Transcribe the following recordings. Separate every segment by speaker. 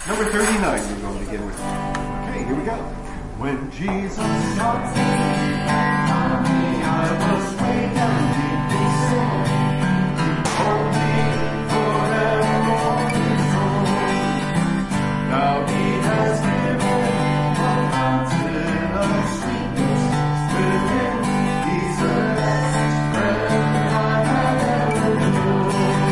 Speaker 1: Number 39 we're going to begin with. Okay, here we go. When Jesus saw me, I was way down deep in sin. He told me forevermore his own. Now he has given a fountain of sweetness within. He's the best friend I have ever known.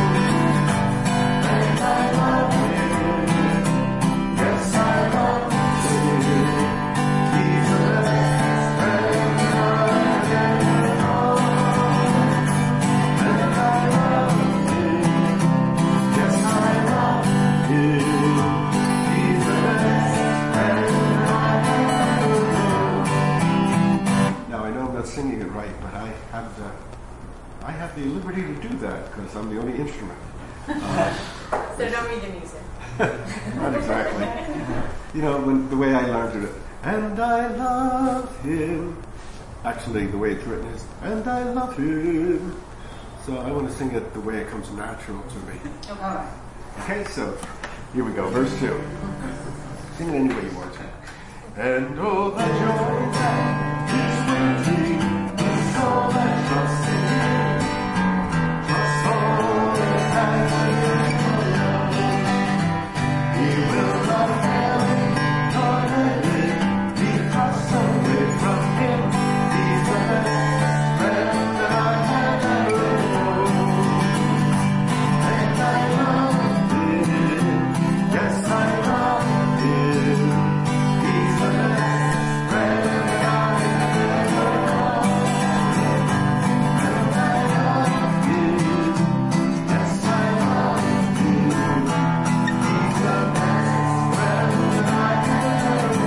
Speaker 1: And I love him. Yes, I love him. He's the best friend I ever known. And I love him. Yes, I love him. He's the best friend I ever known. Now I know I'm not singing it right, but I have the liberty to do that because I'm the only instrument.
Speaker 2: So don't read the music.
Speaker 1: Not exactly. You know, the way I learned it. And I love him. Actually, the way it's written is, and I love him. So I want to sing it the way it comes natural to me.
Speaker 2: Okay.
Speaker 1: Okay, so here we go. Verse 2. Sing it any way you want to. And oh, the joy that is waiting, the soul that trusts in him. Trust all that has in he will not fail, nor let it be cast away from him. He's the best friend that I have ever known. And I love him. Yes, I love him. He's the best friend that I have ever known. And I love him. Yes, I love him. He's the best friend that I have ever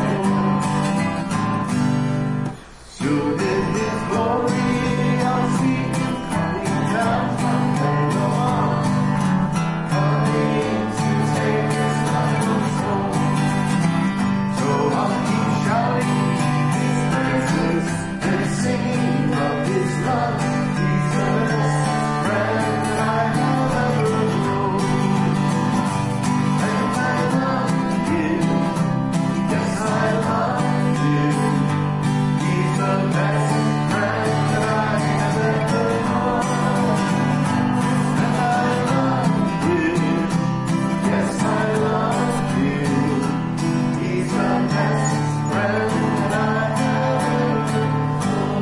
Speaker 1: known. Soon in his glory I'll see him coming down from heaven above, coming to take his final soul. So I'll keep shouting his praises and singing of his love. He's the best friend that I have ever known. And I love him. Yes, I love him. He's the best friend that I have ever known. And I love him. Yes, I love him. He's the best friend that I have ever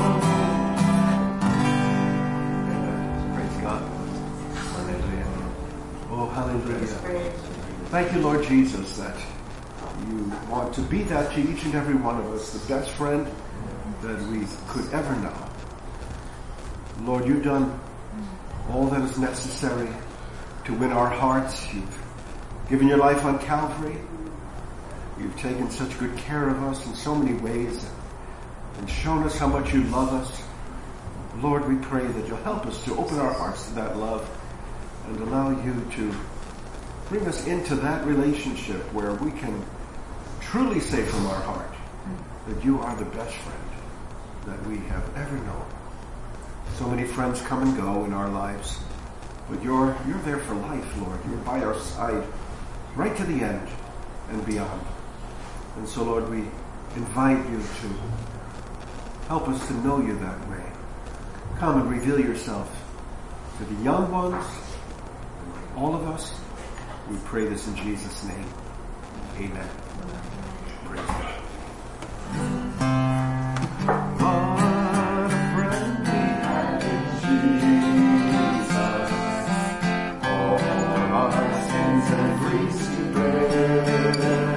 Speaker 1: known. Praise God. Hallelujah. Oh, hallelujah. Thank you, Lord Jesus, that you want to be that to each and every one of us, the best friend that we could ever know. Lord, you've done all that is necessary to win our hearts. You've given your life on Calvary. You've taken such good care of us in so many ways and shown us how much you love us. Lord, we pray that you'll help us to open our hearts to that love and allow you to bring us into that relationship where we can truly say from our heart that you are the best friend that we have ever known. So many friends come and go in our lives, but you're there for life, Lord. You're by our side right to the end and beyond. And so, Lord, we invite you to help us to know you that way. Come and reveal yourself to the young ones, all of us. We pray this in Jesus' name. Amen. Praise God. What a friend we have in Jesus. All our sins and griefs to bear.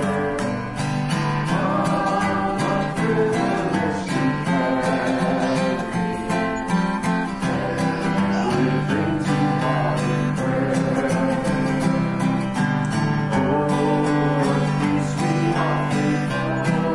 Speaker 1: What a privilege to carry. Everything to God in prayer. Oh, what peace we often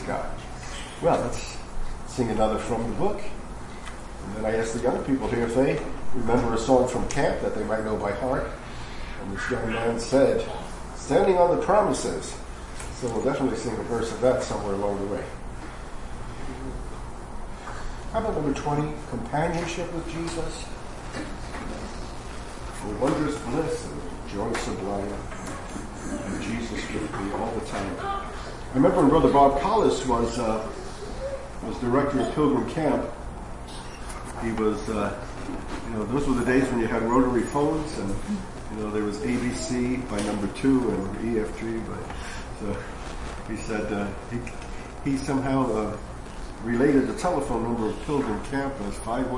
Speaker 1: God. Well, let's sing another from the book. And then I asked the young people here if they remember a song from camp that they might know by heart. And this young man said, "Standing on the Promises." So we'll definitely sing a verse of that somewhere along the way. How about number 20, Companionship with Jesus? For wondrous bliss and joy sublime, and Jesus with me all the time. I remember when Brother Bob Collis was director of Pilgrim Camp. He was, those were the days when you had rotary phones, and there was ABC by number 2 and EF3. So he said he somehow related the telephone number of Pilgrim Camp as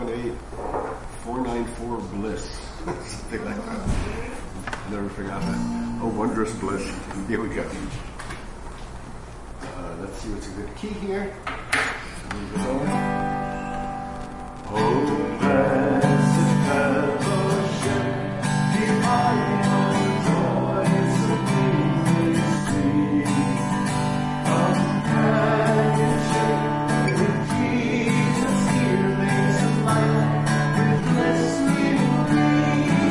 Speaker 1: 518-494-BLISS, something like that. I never forgot that. Oh, wondrous bliss. Here we go. Let's see what's a good key here. Move it on. Oh, blessed fellowship, divine joys of ministry, companionship with Jesus here makes a life with blessing free.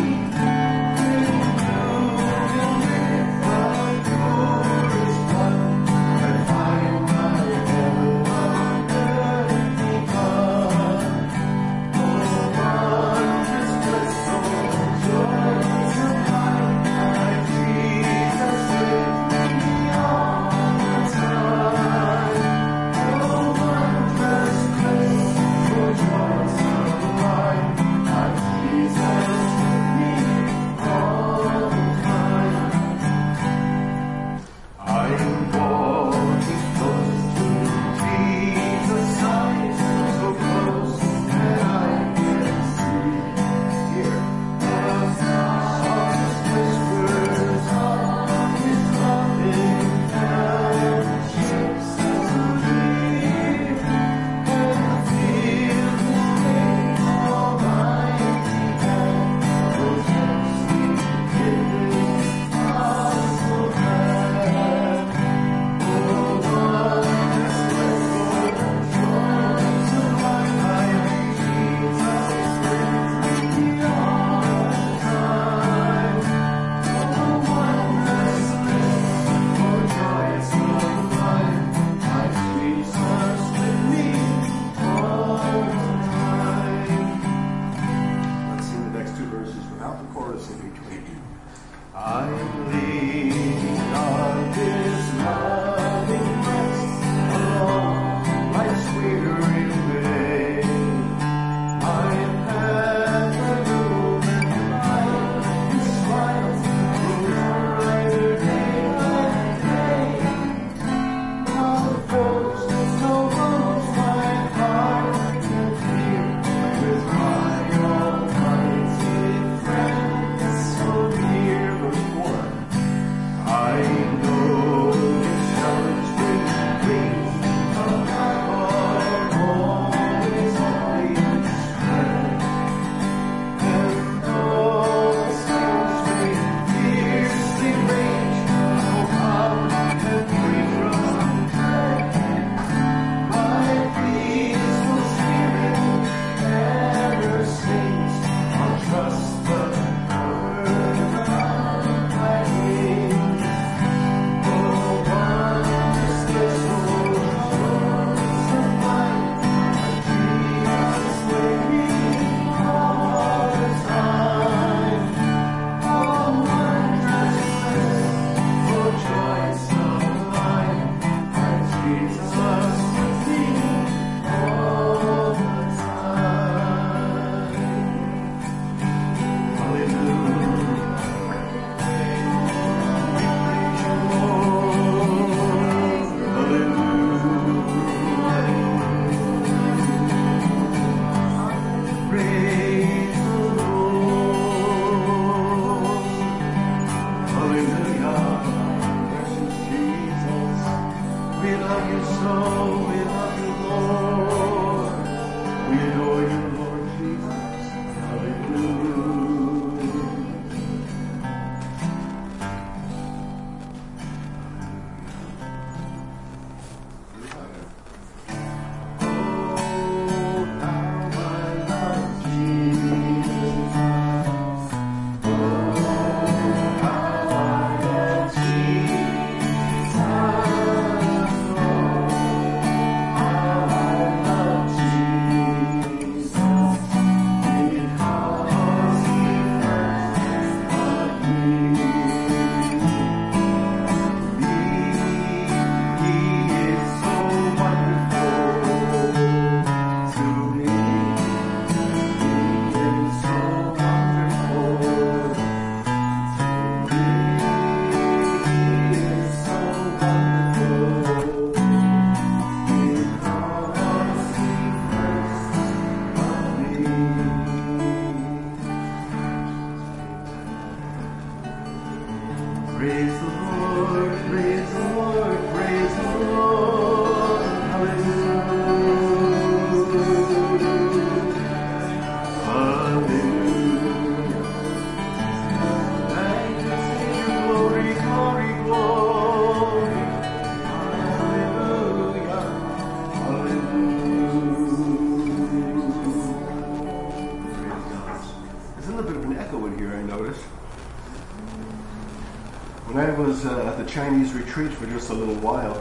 Speaker 1: was at the Chinese retreat for just a little while,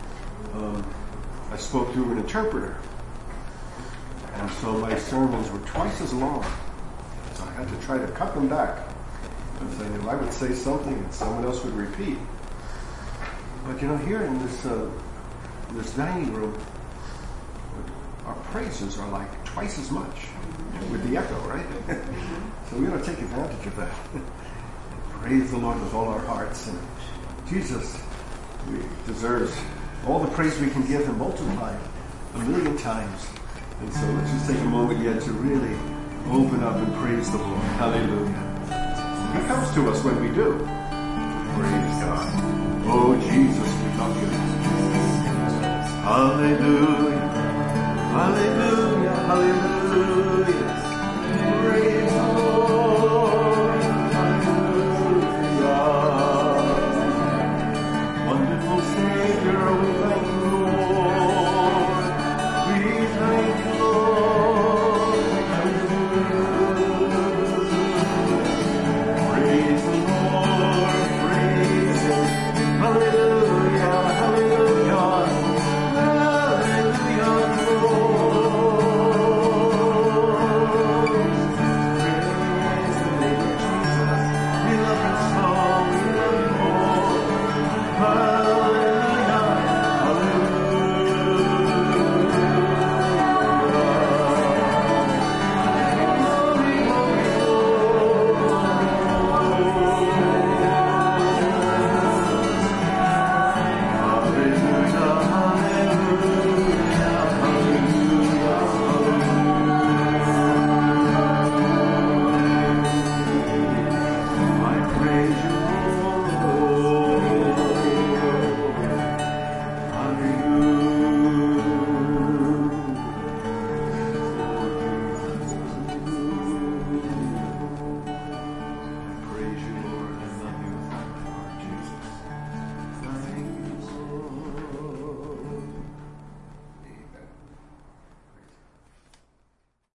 Speaker 1: I spoke through an interpreter. And so my sermons were twice as long. So I had to try to cut them back. Because I knew I would say something and someone else would repeat. But here in this dining room, our praises are like twice as much with the echo, right? So we ought to take advantage of that. Praise the Lord with all our hearts. And Jesus deserves all the praise we can give him multiplied 1,000,000 times. And so let's just take a moment yet to really open up and praise the Lord. Hallelujah. He comes to us when we do. Praise God. Oh, Jesus, we love you. Hallelujah. Hallelujah. Hallelujah. Praise the Lord.